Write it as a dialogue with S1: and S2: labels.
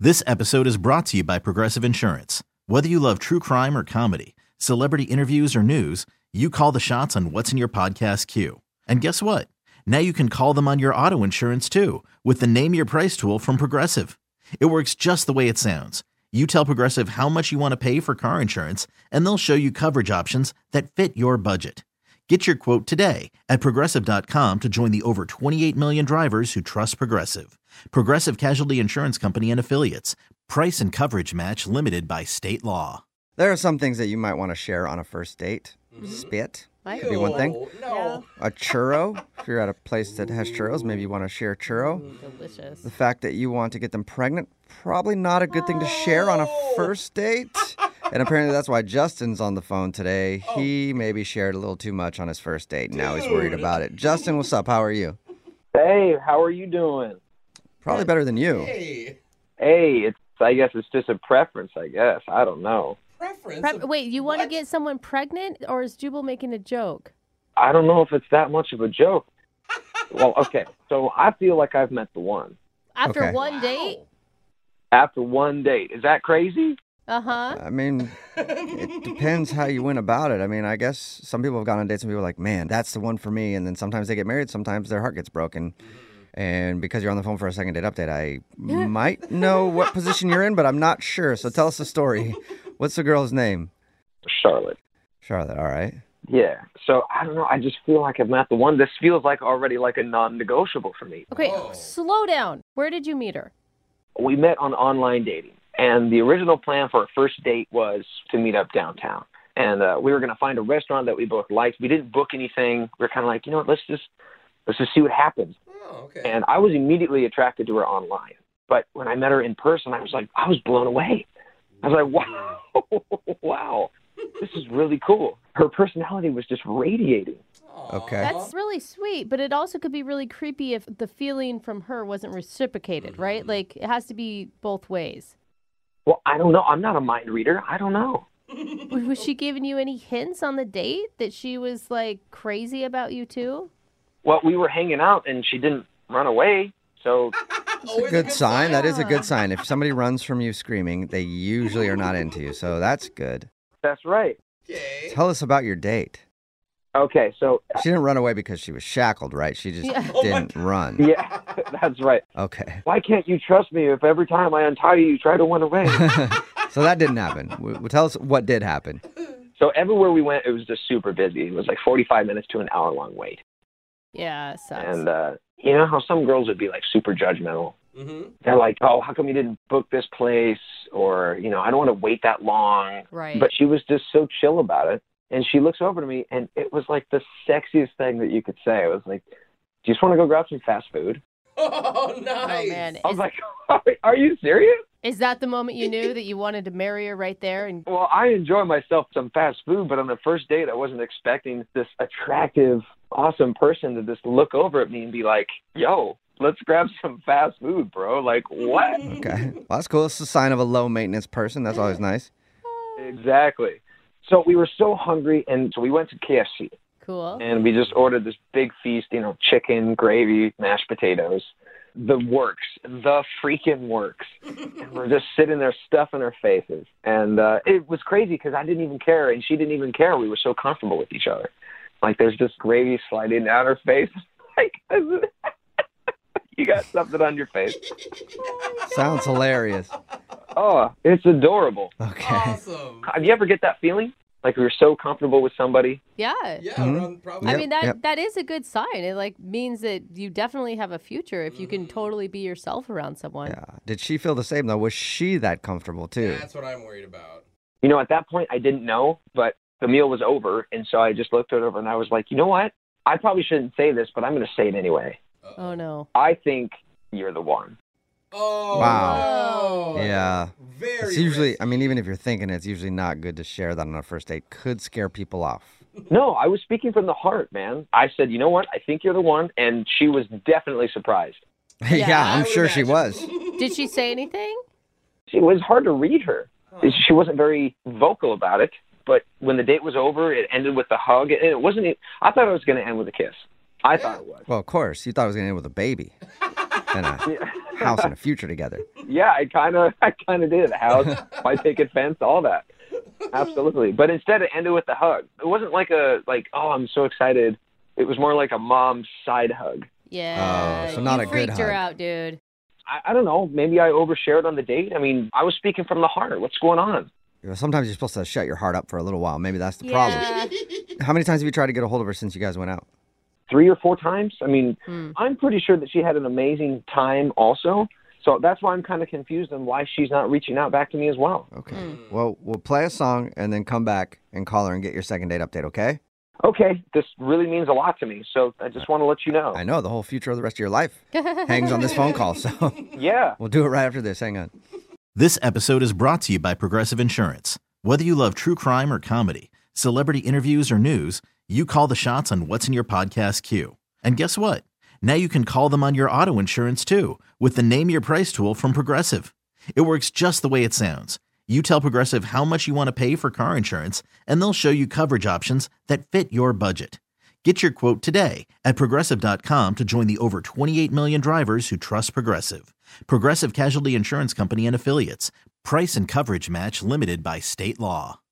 S1: This episode is brought to you by Progressive Insurance. Whether you love true crime or comedy, celebrity interviews or news, you call the shots on what's in your podcast queue. And guess what? Now you can call them on your auto insurance too with the Name Your Price tool from Progressive. It works just the way it sounds. You tell Progressive how much you want to pay for car insurance, and they'll show you coverage options that fit your budget. Get your quote today at Progressive.com to join the over 28 million drivers who trust Progressive. Progressive Casualty Insurance Company and Affiliates. Price and coverage match limited by state law.
S2: There are some things that you might want to share on a first date. Spit could be one thing.
S3: No.
S2: A churro. If you're at a place that has churros, maybe you want to share a churro.
S3: Delicious.
S2: The fact that you want to get them pregnant, probably not a good thing to share on a first date. And apparently that's why Justin's on the phone today. He maybe shared a little too much on his first date. Now he's worried about it. Justin, what's up? How are you?
S4: Hey, how are you doing?
S2: Probably better than you.
S3: Hey.
S4: Hey, I guess it's just a preference, I guess. I don't know.
S3: Preference? Wait, you want to get someone pregnant, or is Jubal making a joke?
S4: I don't know if it's that much of a joke. Well, okay, so I feel like I've met the one.
S3: After
S2: Okay.
S3: one date?
S4: After one date. Is that crazy?
S3: Uh-huh.
S2: I mean, it depends how you went about it. I mean, I guess some people have gone on dates and people are like, man, that's the one for me. And then sometimes they get married. Sometimes their heart gets broken. And because you're on the phone for a second date update, I might know what position you're in, but I'm not sure. So tell us the story. What's the girl's name?
S4: Charlotte.
S2: Charlotte, all right.
S4: Yeah, so I don't know. I just feel like I've met the one. This feels like already like a non-negotiable for me.
S3: Okay, slow down. Where did you meet her?
S4: We met on online dating, and the original plan for our first date was to meet up downtown. And we were going to find a restaurant that we both liked. We didn't book anything. We were kind of like, you know what, let's just see what happens.
S3: Oh, okay.
S4: And I was immediately attracted to her online. But when I met her in person, I was blown away. I was like, wow, wow, this is really cool. Her personality was just radiating.
S2: Okay.
S3: That's really sweet, but it also could be really creepy if the feeling from her wasn't reciprocated, right? Like, it has to be both ways.
S4: Well, I don't know. I'm not a mind reader. I don't know.
S3: Was she giving you any hints on the date that she was, like, crazy about you, too?
S4: Well, we were hanging out, and she didn't run away, so...
S2: That's a good sign. That is a good sign. If somebody runs from you screaming, they usually are not into you. So that's good.
S4: That's right.
S2: Tell us about your date.
S4: Okay, so...
S2: She didn't run away because she was shackled, right? She just didn't run.
S4: Yeah, that's right.
S2: Okay.
S4: Why can't you trust me if every time I untie you, you try to run away?
S2: So that didn't happen. Tell us what did happen.
S4: So everywhere we went, it was just super busy. It was like 45 minutes to an hour-long wait.
S3: Yeah, it sucks.
S4: And you know how some girls would be like super judgmental? Mm-hmm. They're like, oh, how come you didn't book this place? Or, you know, I don't want to wait that long.
S3: Right.
S4: But she was just so chill about it. And she looks over to me, and it was like the sexiest thing that you could say. It was like, do you just want to go grab some fast food?
S3: Oh, man.
S4: I was like, are you serious?
S3: Is that the moment you knew that you wanted to marry her right there? And
S4: Well, I enjoy myself some fast food, but on the first date, I wasn't expecting this attractive, awesome person to just look over at me and be like, yo, let's grab some fast food, bro. Like, what?
S2: Okay. Well, that's cool. It's a sign of a low-maintenance person. That's always nice.
S4: Exactly. So we were so hungry, and so we went to KFC.
S3: Cool.
S4: And we just ordered this big feast, you know, chicken, gravy, mashed potatoes. The works. The freaking works. And we're just sitting there stuffing our faces. And it was crazy because I didn't even care, and she didn't even care. We were so comfortable with each other. Like, there's just gravy sliding down her face. Like, you got something on your face.
S2: Sounds hilarious.
S4: Oh, it's adorable.
S2: Okay.
S3: Awesome.
S4: Have you ever get that feeling? Like we were so comfortable with somebody?
S3: Yeah.
S2: Mhm.
S3: I mean,
S2: Yep.
S3: that is a good sign. It, like, means that you definitely have a future if you can totally be yourself around someone.
S2: Yeah. Did she feel the same, though? Was she that comfortable, too?
S5: That's what I'm worried about.
S4: You know, at that point, I didn't know, but the meal was over, and so I just looked at her and I was like, you know what? I probably shouldn't say this, but I'm going to say it anyway.
S3: Oh, no.
S4: I think you're the one.
S5: Oh,
S2: Wow.
S5: no.
S2: Yeah.
S5: Very
S2: It's usually,
S5: risky.
S2: I mean, even if you're thinking it's usually not good to share that on a first date. Could scare people off.
S4: No, I was speaking from the heart, man. I said, you know what? I think you're the one, and she was definitely surprised.
S2: Yeah,
S5: I
S2: I'm
S5: would
S2: sure she
S5: imagine.
S2: was.
S3: Did she say anything?
S4: It was hard to read her. She wasn't very vocal about it, but when the date was over, it ended with a hug, and it wasn't. I thought it was going to end with a kiss. I thought it was.
S2: Well, of course. You thought it was going to end with a baby. And a house and a future together.
S4: Yeah, I kind of did. House, my picket fence, all that. Absolutely. But instead it ended with the hug. It wasn't like oh, I'm so excited. It was more like a mom's side hug.
S3: Yeah.
S2: Oh, so not
S3: you
S2: a good
S3: freaked her
S2: hug.
S3: out, dude.
S4: I don't know. Maybe I overshared on the date. I mean, I was speaking from the heart. What's going on?
S2: Sometimes you're supposed to shut your heart up for a little while. Maybe that's the problem. How many times have you tried to get a hold of her since you guys went out?
S4: 3 or 4 times. I mean, I'm pretty sure that she had an amazing time also. So that's why I'm kind of confused on why she's not reaching out back to me as well.
S2: Okay. Well, we'll play a song and then come back and call her and get your second date update, okay?
S4: Okay, this really means a lot to me. So I just want to let you know.
S2: I know. The whole future of the rest of your life hangs on this phone call. So
S4: Yeah.
S2: we'll do it right after this. Hang on.
S1: This episode is brought to you by Progressive Insurance. Whether you love true crime or comedy, celebrity interviews or news, you call the shots on what's in your podcast queue. And guess what? Now you can call them on your auto insurance too with the Name Your Price tool from Progressive. It works just the way it sounds. You tell Progressive how much you want to pay for car insurance, and they'll show you coverage options that fit your budget. Get your quote today at Progressive.com to join the over 28 million drivers who trust Progressive. Progressive Casualty Insurance Company and Affiliates. Price and coverage match limited by state law.